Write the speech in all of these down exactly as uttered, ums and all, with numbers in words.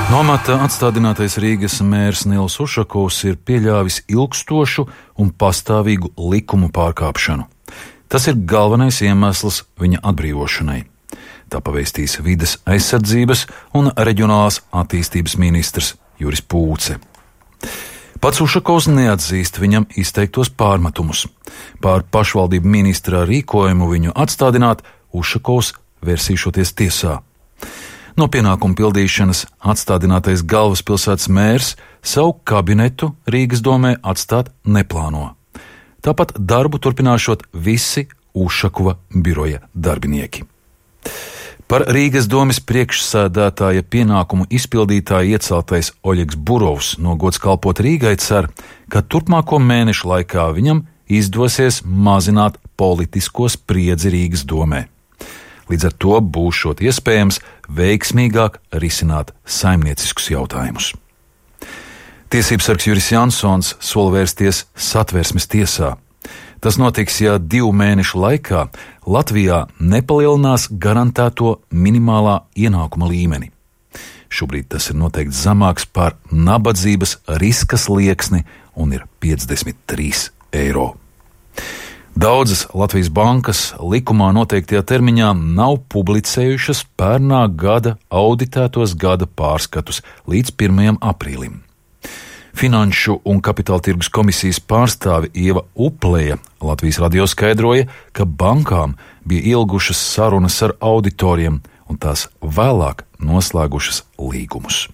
No amata atstādinātais Rīgas mērs Nils Ušakovs ir pieļāvis ilgstošu un pastāvīgu likumu pārkāpšanu. Tas ir galvenais iemesls viņa atbrīvošanai. Tā pavēstīs vides aizsardzības un reģionālās attīstības ministrs Juris Pūce. Pats Ušakovs neatzīst viņam izteiktos pārmetumus. Pār pašvaldību ministra rīkojumu viņu atstādināt Ušakovs vērsīšoties tiesā. No pienākumu pildīšanas atstādinātais galvaspilsētas mērs savu kabinetu Rīgas domē atstāt neplāno. Tāpat darbu turpināšot visi Ušakova biroja darbinieki. Par Rīgas domes priekšsēdētāja pienākumu izpildītāju ieceltais Oļegs Burovs no gods kalpot Rīgai cer, ka turpmāko mēnešu laikā viņam izdosies mazināt politisko spriedzi Rīgas domē. Līdz ar to būšot iespējams veiksmīgāk risināt saimnieciskus jautājumus. Tiesībsargs Juris Jansons sola vērsties Satversmes tiesā. Tas notiks, ja divu mēnešu laikā Latvijā nepalielinās garantēto minimālā ienākuma līmeni. Šobrīd tas ir noteikti zemāks par nabadzības riska slieksni un ir piecdesmit trīs eiro. Daudzas Latvijas bankas likumā noteiktajā termiņā nav publicējušas pērnā gada auditētos gada pārskatus līdz pirmajam aprīlim. Finanšu un kapitāla tirgus komisijas pārstāve Ieva Upleja Latvijas radio skaidroja, ka bankām bija ilgušas sarunas ar auditoriem un tās vēlāk noslēgušas līgumus.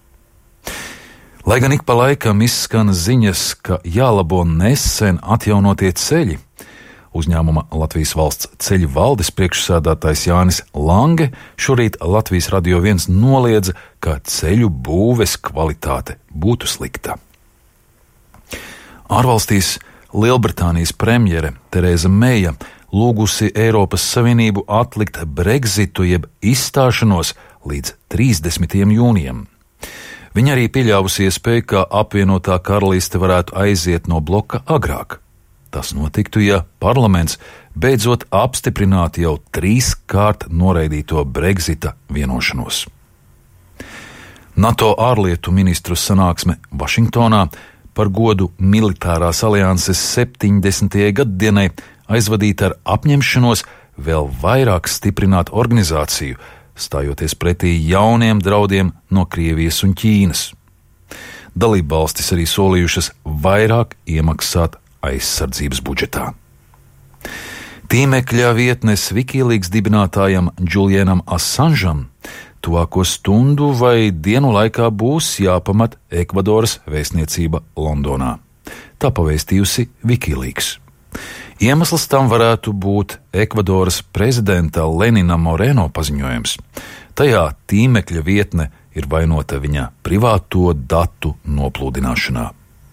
Lai gan ik pa laikam izskan ziņas, ka jālabo nesen atjaunotie ceļi, uzņēmuma Latvijas valsts ceļu valdes priekšsēdētājs Jānis Lange šorīt Latvijas radio viens noliedza, ka ceļu būves kvalitāte būtu slikta. Ārvalstīs Lielbritānijas premjere Tereza Meija lūgusi Eiropas Savienību atlikt Brexitu jeb izstāšanos līdz trīsdesmitajam jūnijam. Viņa arī pieļāvusi iespēju, ka apvienotā karaliste varētu aiziet no bloka agrāk. Tas notiktu, ja parlaments beidzot apstiprinātu jau trīskārt noraidīto Brexita vienošanos. NATO ārlietu ministru sanāksme Vašingtonā par godu militārās alianses septiņdesmitajai gaddienai aizvadīta ar apņemšanos vēl vairāk stiprināt organizāciju, stājoties pretī jauniem draudiem no Krievijas un Ķīnas. Dalībvalstis arī solījušas vairāk iemaksāt aizsardzības budžetā. Tīmekļa vietnes Wikileaks dibinātājam Julianam Assangeam tuvāko stundu vai dienu laikā būs jāpamat Ekvadoras vēstniecība Londonā. Tā pavēstījusi Wikileaks. Iemesls tam varētu būt Ekvadoras prezidenta Lenina Moreno paziņojums. Tajā tīmekļa vietne ir vainota viņa privāto datu noplūdināšanā.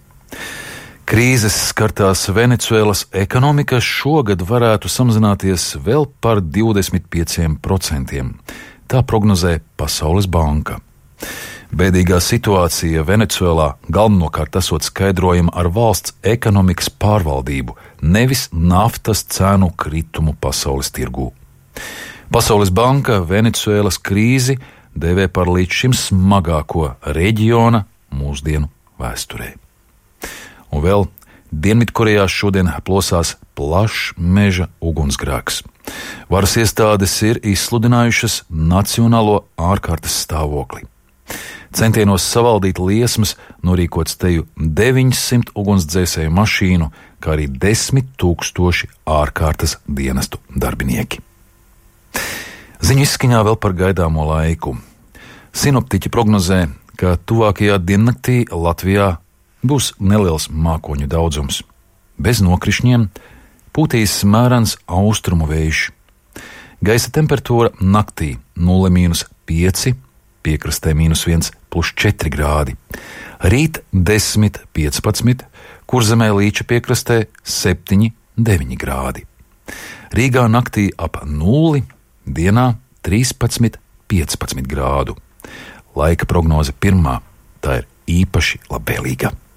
Krīzes skartās Venecuēlas ekonomika šogad varētu samazināties vēl par divdesmit pieciem procentiem. Tā prognozē Pasaules banka. Bēdīgā situācija Venecuēlā galvenokārt esot skaidrojama ar valsts ekonomikas pārvaldību, nevis naftas cenu kritumu pasaules tirgū. Pasaules banka Venecuēlas krīzi dēvē par līdz šim smagāko reģiona mūsdienu vēsturē. Un vēl Dienvidkorejā šodien plosās plašs meža ugunsgrēks. Varas iestādes ir izsludinājušas nacionālo ārkārtas stāvokli. Centienos savaldīt liesmas norīkots teju deviņsimt ugunsdzēsēju mašīnu, kā arī desmit tūkstoši ārkārtas dienestu darbinieki. Ziņu izskaņā vēl par gaidāmo laiku. Sinoptiķi prognozē, ka tuvākajā diennaktī Latvijā būs neliels mākoņu daudzums. Bez nokrišņiem pūtīs mērens austrumu vējš. Gaisa temperatūra naktī nulle mīnus pieci, piekrastē mīnus viens plus četri grādi. Rīt desmit piecpadsmit, Kurzemē Līča piekrastē septiņi deviņi grādi. Rīgā naktī ap nulli, dienā trīspadsmit piecpadsmit grādu. Laika prognoze pirmā, tā ir īpaši labvēlīga.